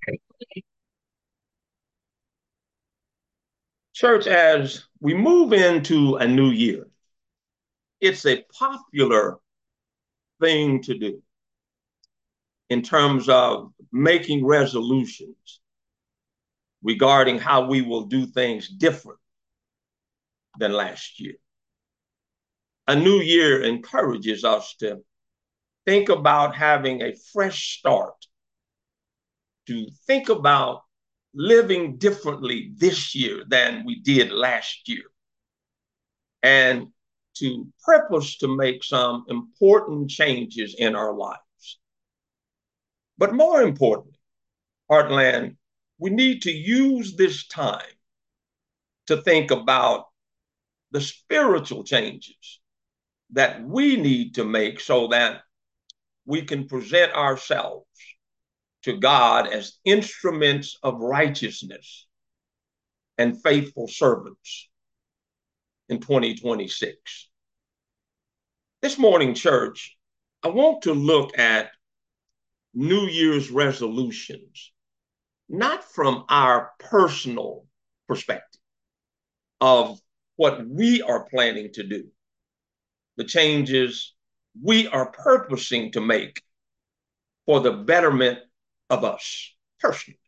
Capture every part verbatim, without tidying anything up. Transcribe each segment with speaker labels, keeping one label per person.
Speaker 1: Church, as we move into a new year, it's a popular thing to do in terms of making resolutions regarding how we will do things different than last year. A new year encourages us to think about having a fresh start, to think about living differently this year than we did last year, and to purpose to make some important changes in our lives. But more importantly, Heartland, we need to use this time to think about the spiritual changes that we need to make so that we can present ourselves to God as instruments of righteousness and faithful servants in twenty twenty-six. This morning, church, I want to look at New Year's resolutions, not from our personal perspective of what we are planning to do, the changes we are purposing to make for the betterment of us personally,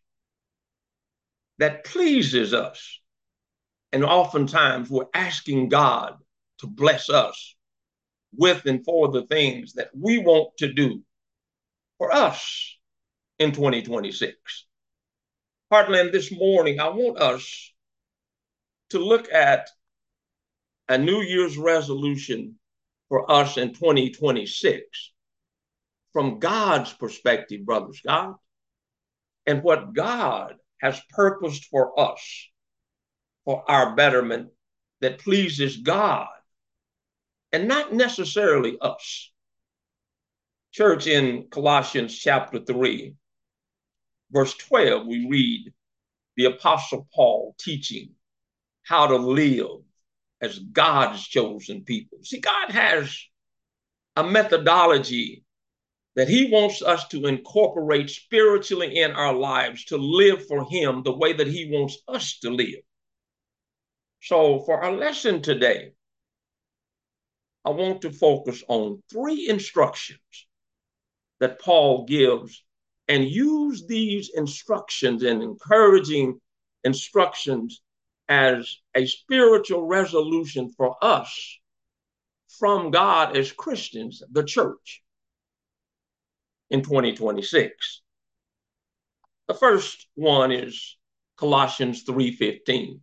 Speaker 1: that pleases us. And oftentimes we're asking God to bless us with and for the things that we want to do for us in twenty twenty-six. Heartland, this morning, I want us to look at a New Year's resolution for us in twenty twenty-six from God's perspective, brothers, God, and what God has purposed for us for our betterment that pleases God and not necessarily us. Church, in Colossians chapter three, verse twelve, we read the Apostle Paul teaching how to live as God's chosen people. See, God has a methodology that he wants us to incorporate spiritually in our lives to live for him the way that he wants us to live. So for our lesson today, I want to focus on three instructions that Paul gives and use these instructions and encouraging instructions as a spiritual resolution for us from God as Christians, the church, in twenty twenty-six. The first one is Colossians three fifteen.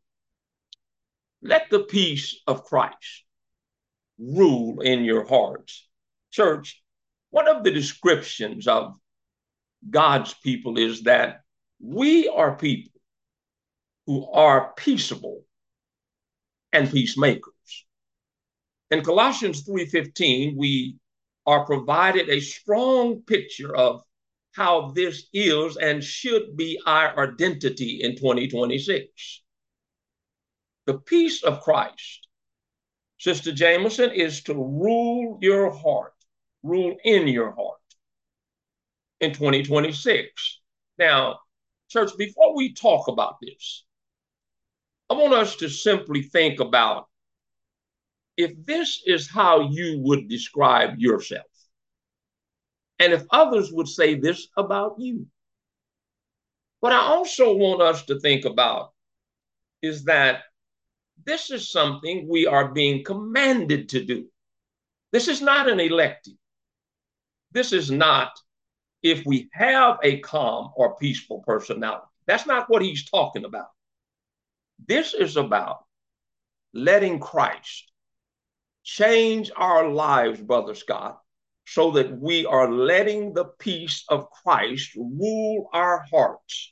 Speaker 1: Let the peace of Christ rule in your hearts. Church, one of the descriptions of God's people is that we are people who are peaceable and peacemakers. In Colossians three fifteen, we are provided a strong picture of how this is and should be our identity in twenty twenty-six. The peace of Christ, Sister Jameson, is to rule your heart, rule in your heart in twenty twenty-six. Now, church, before we talk about this, I want us to simply think about if this is how you would describe yourself, and if others would say this about you. What I also want us to think about is that this is something we are being commanded to do. This is not an elective. This is not if we have a calm or peaceful personality. That's not what he's talking about. This is about letting Christ change our lives, Brother Scott, so that we are letting the peace of Christ rule our hearts,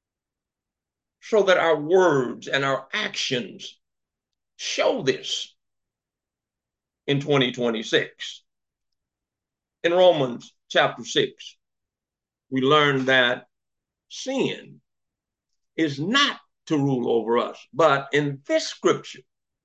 Speaker 1: so that our words and our actions show this in twenty twenty-six. In Romans chapter six, we learn that sin is not to rule over us. But in this scripture,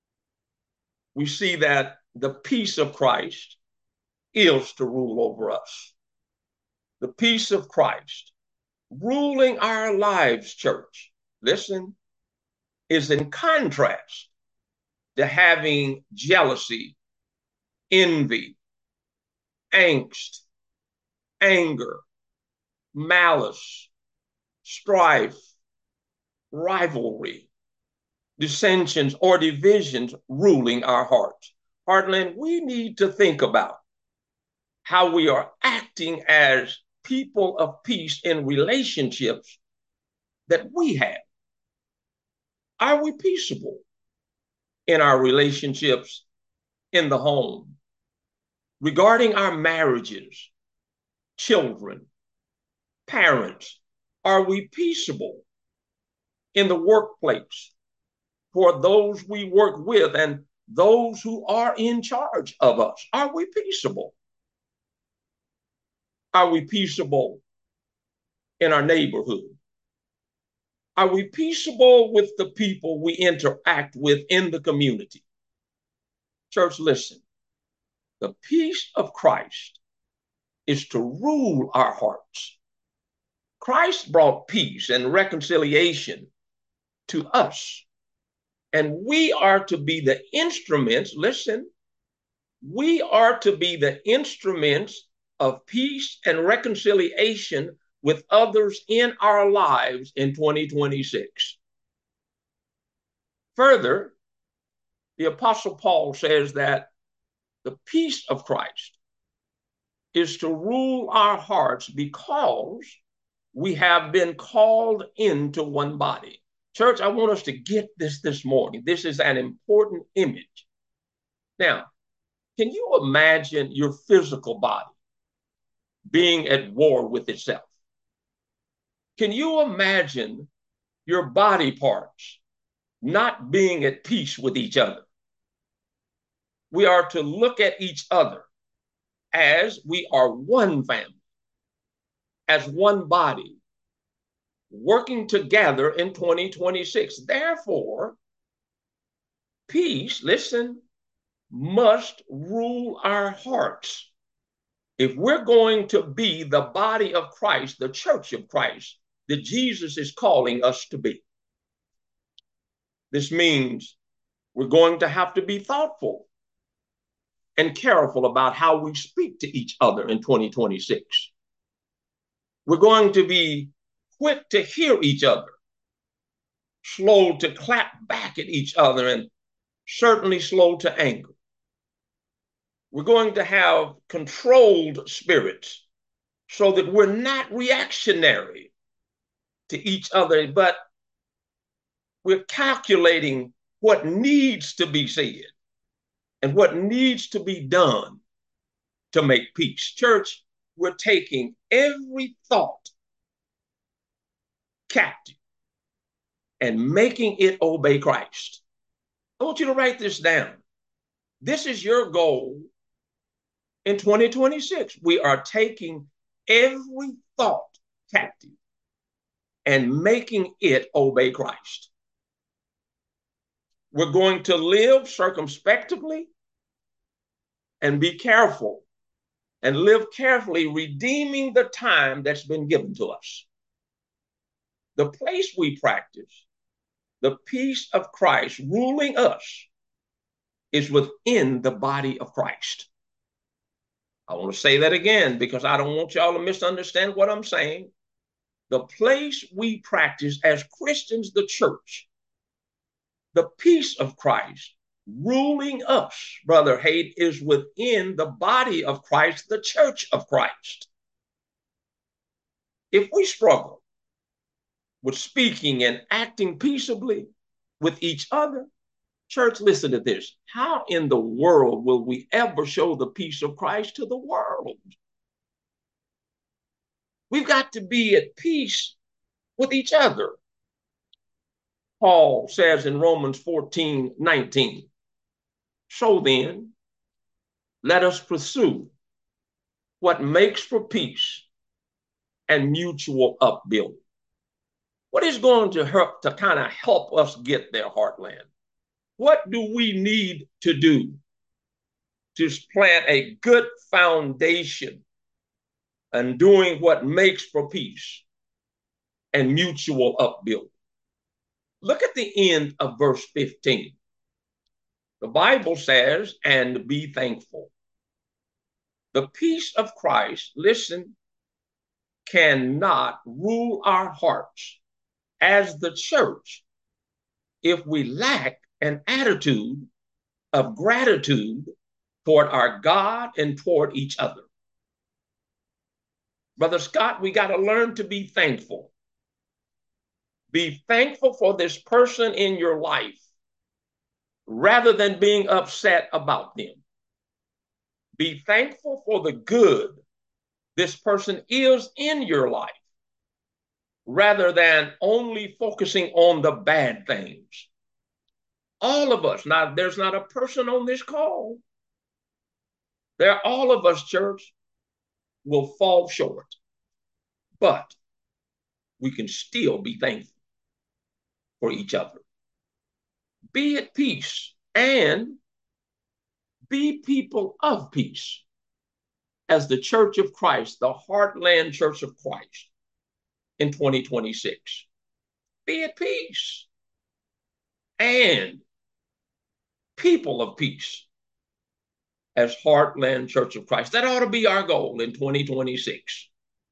Speaker 1: we see that the peace of Christ is to rule over us. The peace of Christ ruling our lives, church, listen, is in contrast to having jealousy, envy, angst, anger, malice, strife, rivalry, dissensions, or divisions ruling our hearts. Heartland, we need to think about how we are acting as people of peace in relationships that we have. Are we peaceable in our relationships in the home? Regarding our marriages, children, parents, are we peaceable in the workplace for those we work with and those who are in charge of us? Are we peaceable? Are we peaceable in our neighborhood? Are we peaceable with the people we interact with in the community? Church, listen, the peace of Christ is to rule our hearts. Christ brought peace and reconciliation to us, and we are to be the instruments, listen, we are to be the instruments of peace and reconciliation with others in our lives in twenty twenty-six. Further, the Apostle Paul says that the peace of Christ is to rule our hearts because we have been called into one body. Church, I want us to get this this morning. This is an important image. Now, can you imagine your physical body being at war with itself? Can you imagine your body parts not being at peace with each other? We are to look at each other as we are one family, as one body, working together in twenty twenty-six. Therefore, peace, listen, must rule our hearts. If we're going to be the body of Christ, the church of Christ, that Jesus is calling us to be. This means we're going to have to be thoughtful and careful about how we speak to each other in twenty twenty-six. We're going to be quick to hear each other, slow to clap back at each other, and certainly slow to anger. We're going to have controlled spirits so that we're not reactionary to each other, but we're calculating what needs to be said and what needs to be done to make peace. Church, we're taking every thought captive and making it obey Christ. I want you to write this down. This is your goal in twenty twenty-six. We are taking every thought captive and making it obey Christ. We're going to live circumspectly and be careful and live carefully, redeeming the time that's been given to us. The place we practice the peace of Christ ruling us is within the body of Christ. I want to say that again because I don't want y'all to misunderstand what I'm saying. The place we practice as Christians, the church, the peace of Christ ruling us, Brother Haight, is within the body of Christ, the church of Christ. If we struggle with speaking and acting peaceably with each other, church, listen to this. How in the world will we ever show the peace of Christ to the world? We've got to be at peace with each other. Paul says in Romans fourteen nineteen, so then, let us pursue what makes for peace and mutual upbuilding. What is going to help to kind of help us get there, Heartland? What do we need to do to plant a good foundation and doing what makes for peace? and mutual upbuilding. Look at the end of verse fifteen. The Bible says, and be thankful. The peace of Christ, listen, cannot rule our hearts as the church if we lack an attitude of gratitude toward our God and toward each other. Brother Scott, we got to learn to be thankful. Be thankful for this person in your life rather than being upset about them. Be thankful for the good this person is in your life rather than only focusing on the bad things. All of us, now there's not a person on this call. There, all of us, church, will fall short, but we can still be thankful for each other. Be at peace and be people of peace as the Church of Christ, the Heartland Church of Christ in twenty twenty-six. Be at peace and people of peace as Heartland Church of Christ. That ought to be our goal in twenty twenty-six.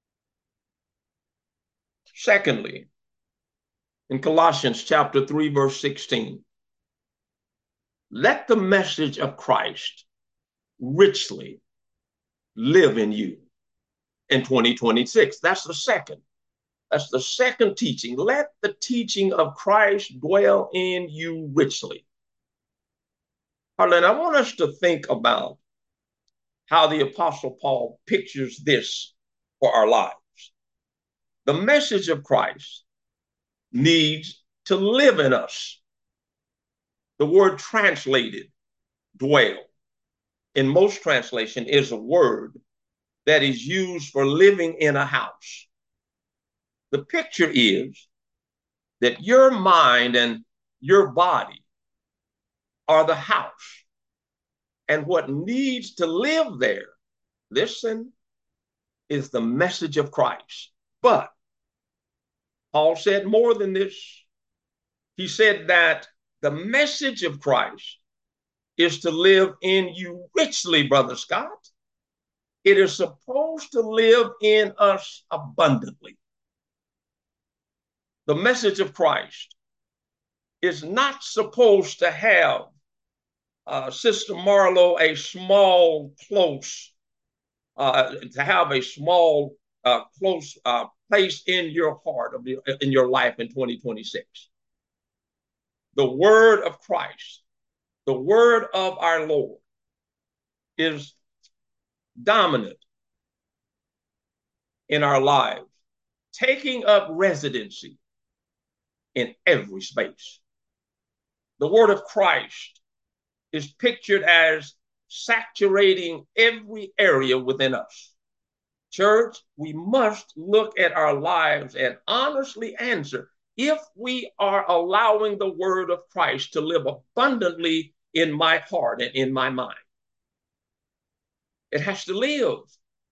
Speaker 1: Secondly, in Colossians chapter three, verse sixteen, let the message of Christ richly live in you in twenty twenty-six. That's the second. That's the second teaching. Let the teaching of Christ dwell in you richly. Harlan, I want us to think about how the Apostle Paul pictures this for our lives. The message of Christ needs to live in us. The word translated, dwell, in most translation is a word that is used for living in a house. The picture is that your mind and your body are the house. And what needs to live there, listen, is the message of Christ. But Paul said more than this. He said that the message of Christ is to live in you richly, Brother Scott. It is supposed to live in us abundantly. The message of Christ is not supposed to have, uh, Sister Marlowe, a small, close, uh, to have a small, uh, close uh, place in your heart, of your, in your life in twenty twenty-six. The word of Christ, the word of our Lord, is dominant in our lives, taking up residency in every space. The word of Christ is pictured as saturating every area within us. Church, we must look at our lives and honestly answer if we are allowing the word of Christ to live abundantly in my heart and in my mind. It has to live.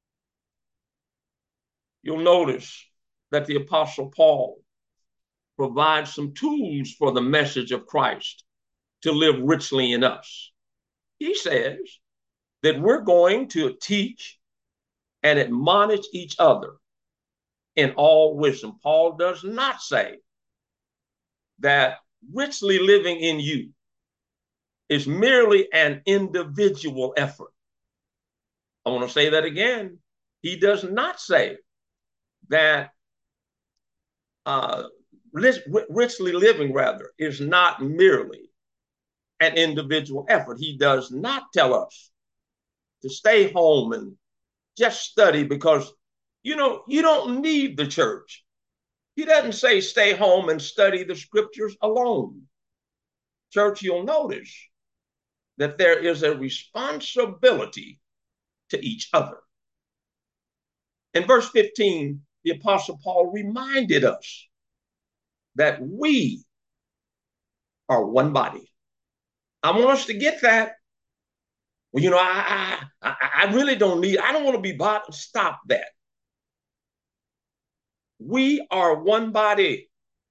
Speaker 1: You'll notice that the Apostle Paul provides some tools for the message of Christ to live richly in us. He says that we're going to teach and admonish each other in all wisdom. Paul does not say that richly living in you is merely an individual effort. I want to say that again. He does not say that uh, richly living, rather, is not merely an individual effort. He does not tell us to stay home and just study because, you know, you don't need the church. He doesn't say stay home and study the scriptures alone. Church, you'll notice that there is a responsibility to each other. In verse fifteen, the Apostle Paul reminded us that we are one body. I want us to get that. Well, you know, I, I, I really don't need, I don't want to be bothered. Stop that. We are one body.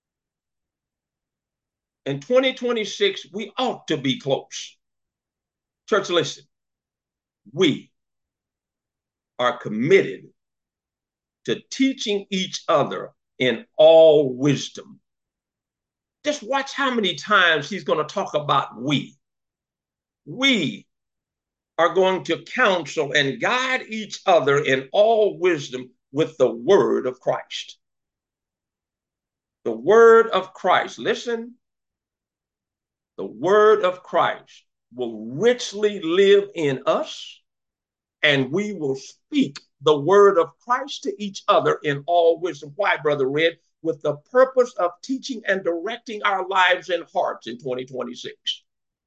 Speaker 1: In twenty twenty-six, we ought to be close. Church, listen, we are committed to teaching each other in all wisdom. Just watch how many times he's going to talk about we. We are going to counsel and guide each other in all wisdom with the word of Christ. The word of Christ, listen, the word of Christ will richly live in us, and we will speak the word of Christ to each other in all wisdom. Why, Brother Red? With the purpose of teaching and directing our lives and hearts in twenty twenty-six.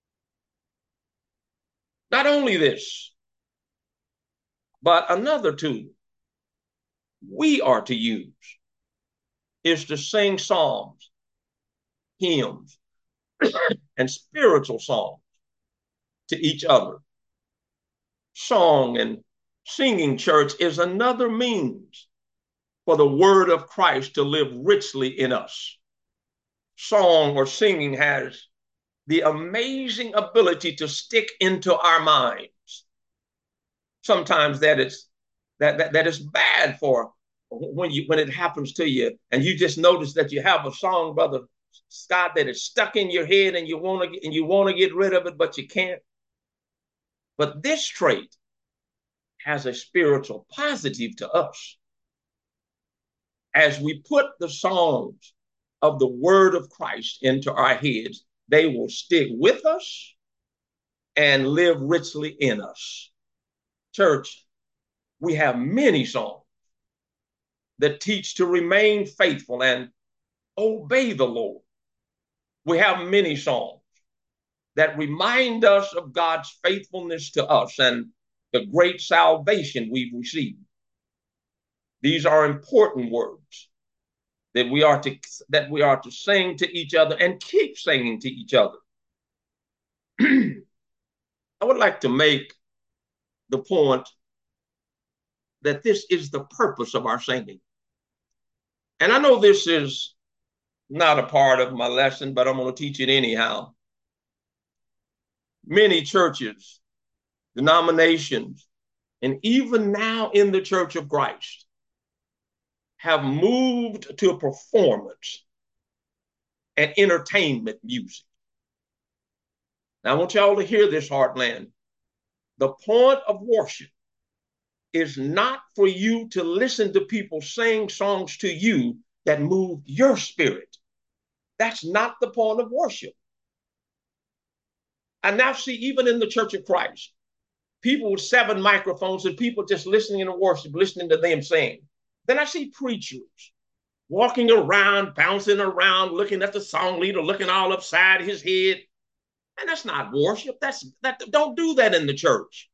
Speaker 1: Not only this, but another tool we are to use is to sing psalms, hymns, and spiritual songs to each other. Song and singing, church, is another means for the word of Christ to live richly in us. Song or singing has the amazing ability to stick into our minds. Sometimes that is that, that, that is bad for when you when it happens to you and you just notice that you have a song, Brother Scott, that is stuck in your head and you want to and you want to get rid of it, but you can't. But this trait has a spiritual positive to us. As we put the songs of the word of Christ into our heads, they will stick with us and live richly in us. Church, we have many songs that teach to remain faithful and obey the Lord. We have many songs that remind us of God's faithfulness to us and the great salvation we've received. These are important words that we are to that we are to sing to each other and keep singing to each other. I would like to make the point that this is the purpose of our singing. And I know this is not a part of my lesson, but I'm going to teach it anyhow. Many churches, denominations, and even now in the Church of Christ have moved to performance and entertainment music. Now, I want y'all to hear this, Heartland. The point of worship is not for you to listen to people sing songs to you that move your spirit. That's not the point of worship. I now see, even in the Church of Christ, people with seven microphones and people just listening to worship, listening to them sing. Then I see preachers walking around, bouncing around, looking at the song leader, looking all upside his head. And that's not worship. That's that. Don't do that in the church.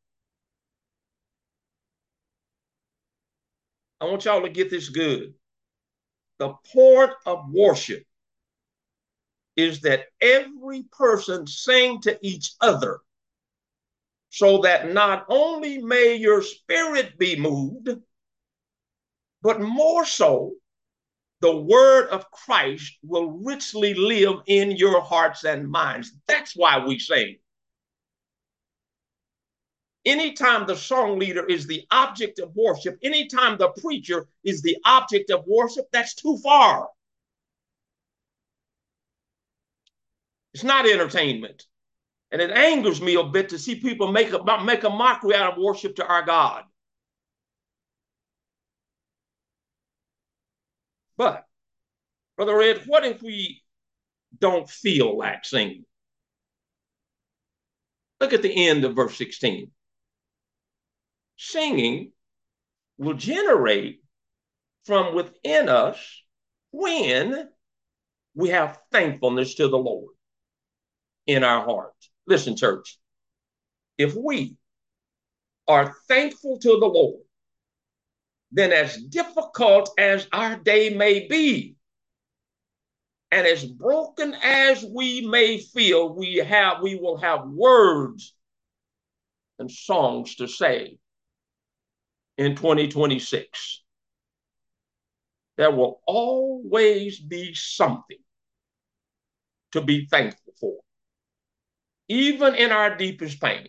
Speaker 1: I want y'all to get this good. The point of worship is that every person sing to each other so that not only may your spirit be moved, but more so, the word of Christ will richly live in your hearts and minds. That's why we sing. Anytime the song leader is the object of worship, anytime the preacher is the object of worship, that's too far. It's not entertainment. And it angers me a bit to see people make a, make a mockery out of worship to our God. But, Brother Ed, what if we don't feel like singing? Look at the end of verse sixteen. Singing will generate from within us when we have thankfulness to the Lord in our heart. Listen, church, if we are thankful to the Lord, then as difficult as our day may be, and as broken as we may feel, we have we will have words and songs to say in twenty twenty-six. there will always be something to be thankful for, even in our deepest pain.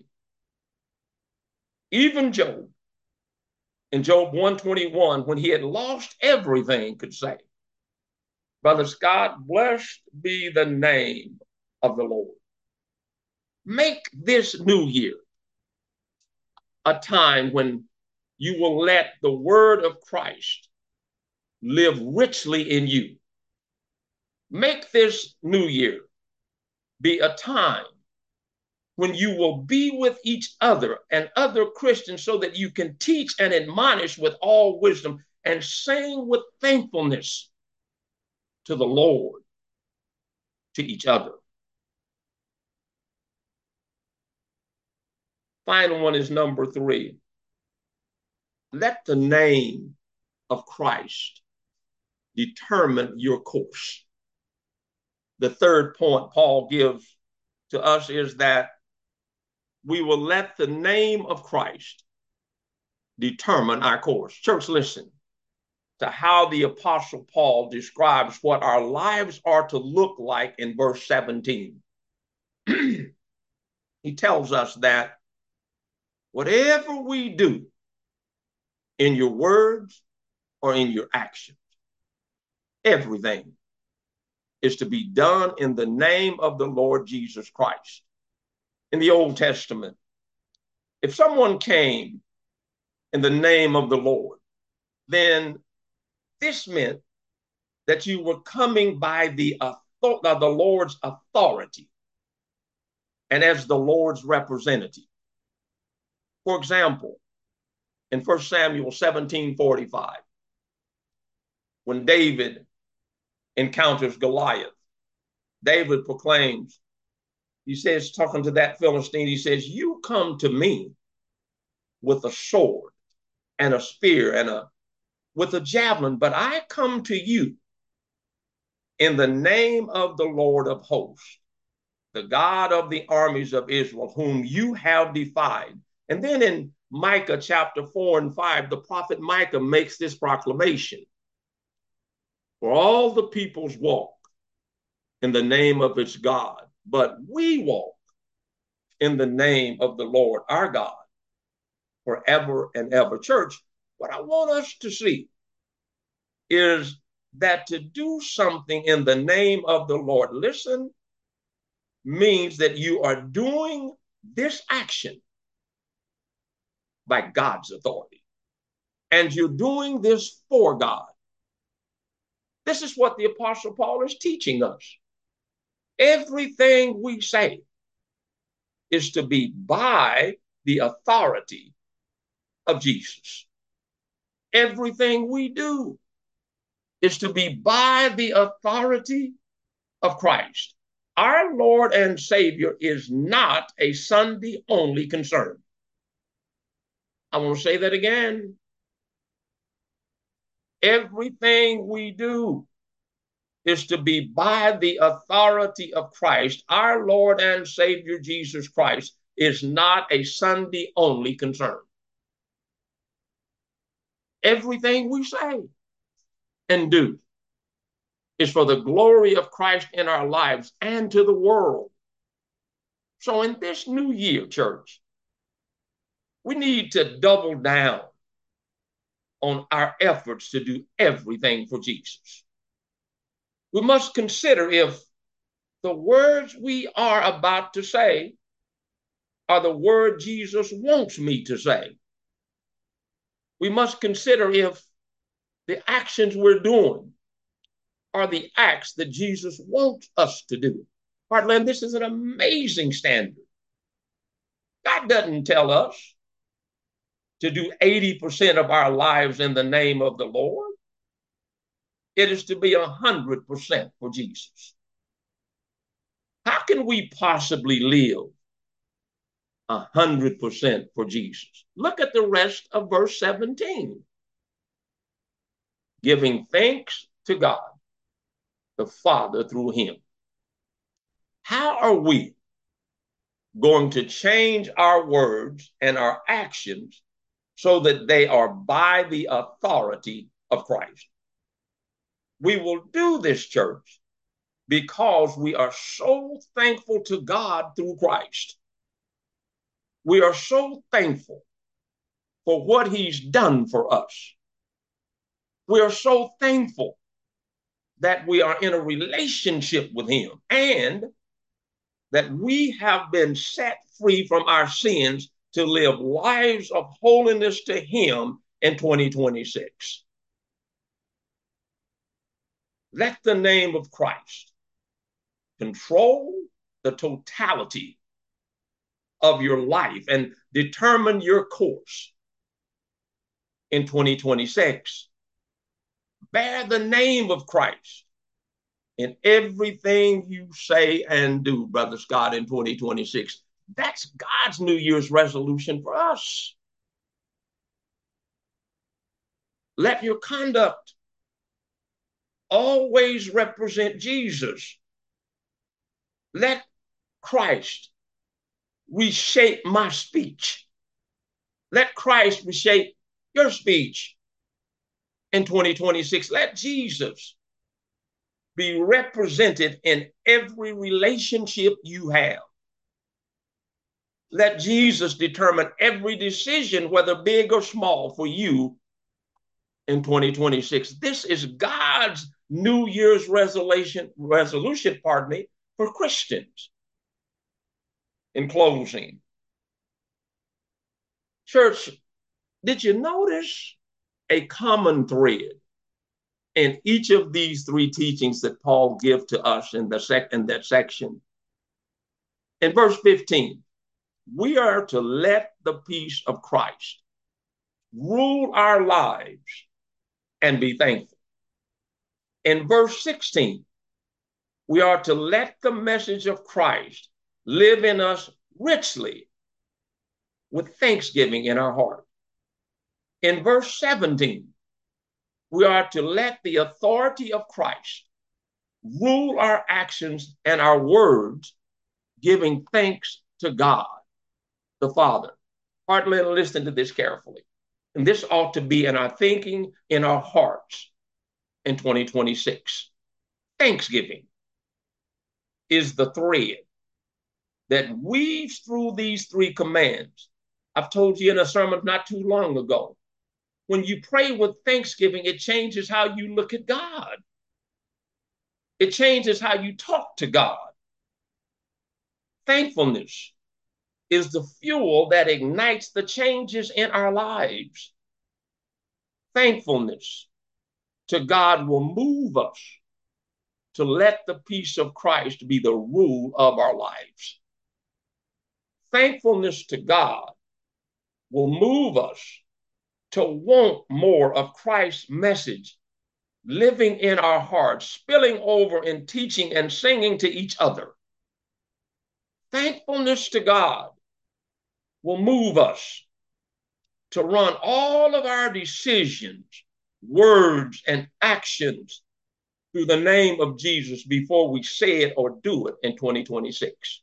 Speaker 1: Even Job, in Job one twenty-one, when he had lost everything, could say, Brother Scott, blessed be the name of the Lord. Make this new year a time when you will let the word of Christ live richly in you. Make this new year be a time when you will be with each other and other Christians so that you can teach and admonish with all wisdom and sing with thankfulness to the Lord, to each other. Final one is number three. Let the name of Christ determine your course. The third point Paul gives to us is that we will let the name of Christ determine our course. Church, listen to how the Apostle Paul describes what our lives are to look like in verse seventeen. He tells us that whatever we do in your words or in your actions, everything is to be done in the name of the Lord Jesus Christ. In the Old Testament, if someone came in the name of the Lord, then this meant that you were coming by the, the Lord's authority and as the Lord's representative. For example, in First Samuel seventeen forty-five, when David encounters Goliath, David proclaims, he says, talking to that Philistine, he says, you come to me with a sword and a spear and a with a javelin, but I come to you in the name of the Lord of hosts, the God of the armies of Israel, whom you have defied. And then in Micah chapter four and five, the prophet Micah makes this proclamation. For all the peoples walk in the name of its God, but we walk in the name of the Lord our God forever and ever. Church, what I want us to see is that to do something in the name of the Lord, listen, means that you are doing this action by God's authority. And you're doing this for God. This is what the Apostle Paul is teaching us. Everything we say is to be by the authority of Jesus. Everything we do is to be by the authority of Christ. Our Lord and Savior is not a Sunday only concern. I want to say that again. Everything we do is to be by the authority of Christ. Our Lord and Savior Jesus Christ is not a Sunday only concern. Everything we say and do is for the glory of Christ in our lives and to the world. So in this new year, church, we need to double down on our efforts to do everything for Jesus. We must consider if the words we are about to say are the word Jesus wants me to say. We must consider if the actions we're doing are the acts that Jesus wants us to do. Heartland, this is an amazing standard. God doesn't tell us to do eighty percent of our lives in the name of the Lord. It is to be one hundred percent for Jesus. How can we possibly live one hundred percent for Jesus? Look at the rest of verse seventeen. Giving thanks to God, the Father, through him. How are we going to change our words and our actions so that they are by the authority of Christ? We will do this, church, because we are so thankful to God through Christ. We are so thankful for what he's done for us. We are so thankful that we are in a relationship with him and that we have been set free from our sins to live lives of holiness to him in twenty twenty-six. Let the name of Christ control the totality of your life and determine your course in twenty twenty-six. Bear the name of Christ in everything you say and do, Brother Scott, in twenty twenty-six. That's God's New Year's resolution for us. Let your conduct always represent Jesus. Let Christ reshape my speech. Let Christ reshape your speech in twenty twenty-six. Let Jesus be represented in every relationship you have. Let Jesus determine every decision, whether big or small, for you in twenty twenty-six. This is God's New Year's resolution, resolution, pardon me, for Christians. In closing, church, did you notice a common thread in each of these three teachings that Paul gives to us in, the sec- in that section? In verse fifteen, we are to let the peace of Christ rule our lives and be thankful. In verse sixteen, we are to let the message of Christ live in us richly with thanksgiving in our heart. In verse seventeen, we are to let the authority of Christ rule our actions and our words, giving thanks to God, the Father. Partly listen to this carefully. And this ought to be in our thinking, in our hearts in twenty twenty-six. Thanksgiving is the thread that weaves through these three commands. I've told you in a sermon not too long ago, when you pray with thanksgiving, it changes how you look at God. It changes how you talk to God. Thankfulness is the fuel that ignites the changes in our lives. Thankfulness to God will move us to let the peace of Christ be the rule of our lives. Thankfulness to God will move us to want more of Christ's message living in our hearts, spilling over in teaching and singing to each other. Thankfulness to God will move us to run all of our decisions, words, and actions through the name of Jesus before we say it or do it in twenty twenty-six.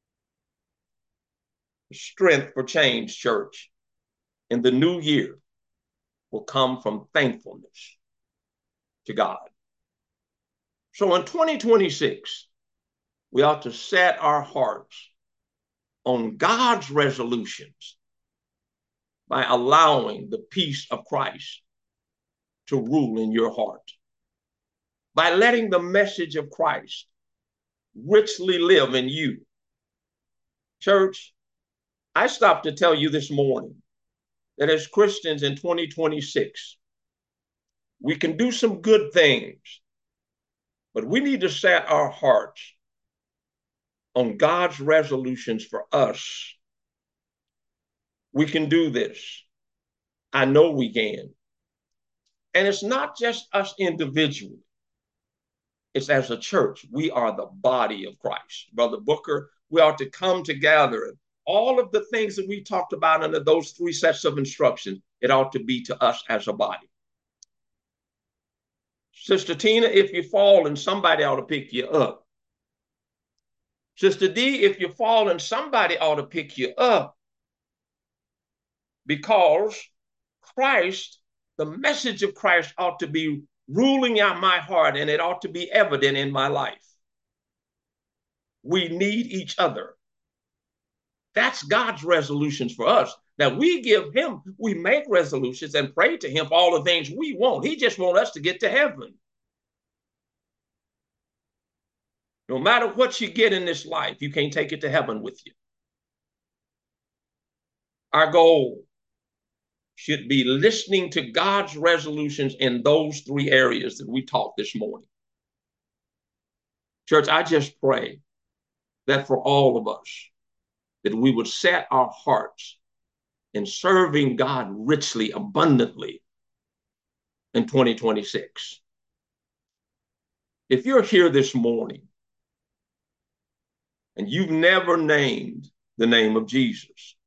Speaker 1: The strength for change, church, in the new year will come from thankfulness to God. So in twenty twenty-six, we ought to set our hearts on God's resolutions by allowing the peace of Christ to rule in your heart, by letting the message of Christ richly live in you. Church, I stopped to tell you this morning that as Christians in twenty twenty-six, we can do some good things, but we need to set our hearts on God's resolutions for us. We can do this. I know we can. And it's not just us individually. It's as a church. We are the body of Christ. Brother Booker, we ought to come together. And all of the things that we talked about under those three sets of instructions, it ought to be to us as a body. Sister Tina, if you fall and somebody ought to pick you up. Sister D, if you fall and somebody ought to pick you up. Because Christ, the message of Christ ought to be ruling out my heart, and it ought to be evident in my life. We need each other. That's God's resolutions for us. Now we give him, we make resolutions and pray to him for all the things we want. He just wants us to get to heaven. No matter what you get in this life, you can't take it to heaven with you. Our goal should be listening to God's resolutions in those three areas that we talked this morning. Church, I just pray that for all of us, that we would set our hearts in serving God richly, abundantly in twenty twenty-six. If you're here this morning and you've never named the name of Jesus,